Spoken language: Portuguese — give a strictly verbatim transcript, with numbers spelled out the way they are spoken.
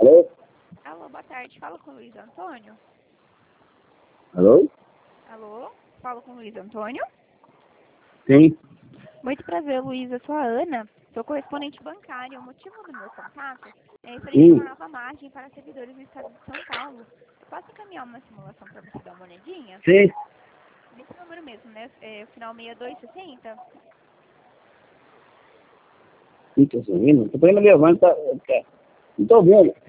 Alô? Alô, boa tarde. Fala com o Luiz Antônio. Alô? Alô? Falo com o Luiz Antônio. Sim. Muito prazer, Luiz. Eu sou a Ana. Sou correspondente bancária. O motivo do meu contato é referente a Sim. uma nova margem para servidores no estado de São Paulo. Eu posso encaminhar uma simulação para você dar uma olhadinha? Sim. Nesse número mesmo, né? É, o final seis dois seis zero. Sim, tô ouvindo. Tô pegando minha van, tá... tá- Não tô ouvindo.